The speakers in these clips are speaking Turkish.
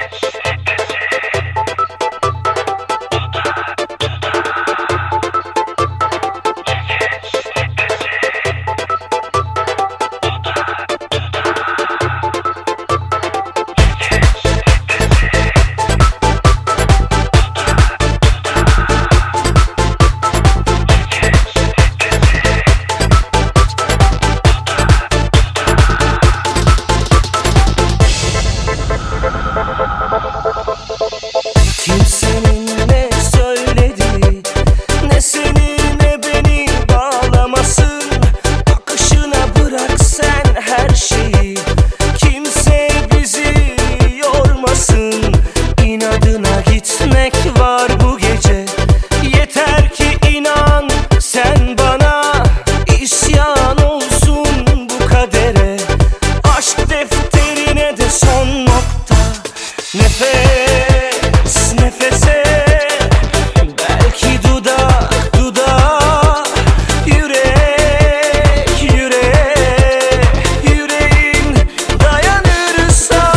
Kimsenin ne söyledi, ne seni ne beni bağlamasın. Akışına bırak sen her şeyi, kimse bizi yormasın. İnadına gitmek var bu gece, yeter ki inan sen bana. İsyan olsun bu kadere, aşk defterine de son nokta. Nefes nefese, belki dudak dudağa, yürek yüreğe, yüreğin dayanırsa.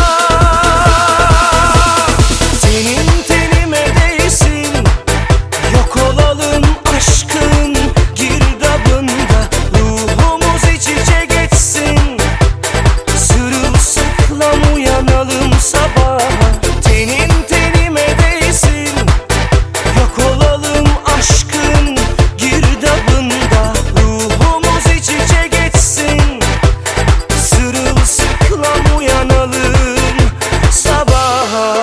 Senin tenime değsin, yok olalım aşkın girdabında. Ruhumuz iç içe geçsin, sırılsıklam uyanalım sabah. Tenin tenime değsin, yok olalım aşkın girdabında. Ruhumuz iç içe geçsin, sırılsıklam uyanalım sabaha.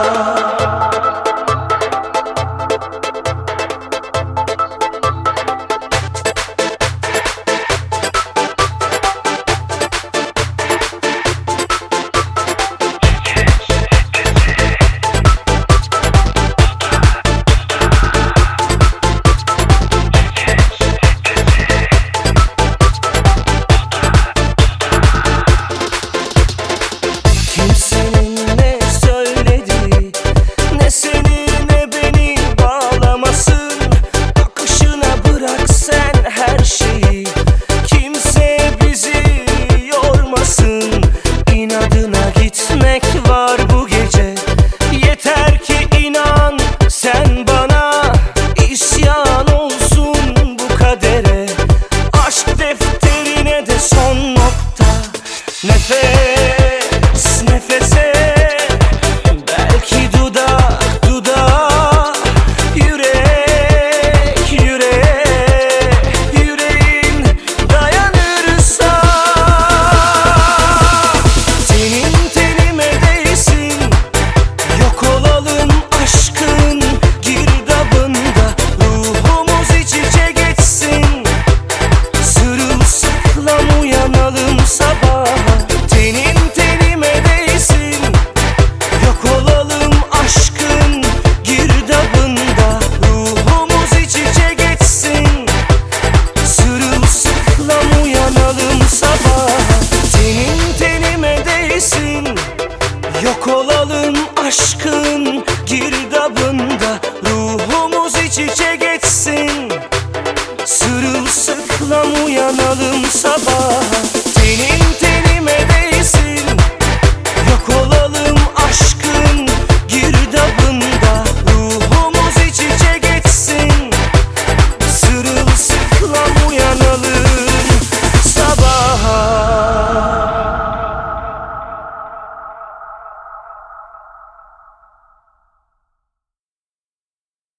Kimsenin ne söyledi, ne seni ne beni bağlamasın. Akışına bırak sen her şeyi, kimse bizi yormasın. İnadına gitmek var bu gece, yeter ki inan sen bana. İsyan olsun bu kadere, aşk defterine de son nokta. Nefes nefese, belki dudak dudağa, yürek yüreğe, yüreğin dayanırsa. Senin tenime değsin, yok olalım aşkın girdabında. Ruhumuz iç içe geçsin, sırılsıklam uyanalım sabah. Tenin tenime değsin, yok olalım aşkın girdabında. Ruhumuz iç içe geçsin, sırılsıklam uyanalım sabah. Tenin tenime değsin, yok olalım aşkın girdabında. Ruhumuz iç içe geçsin, sırılsıklam uyanalım sabah.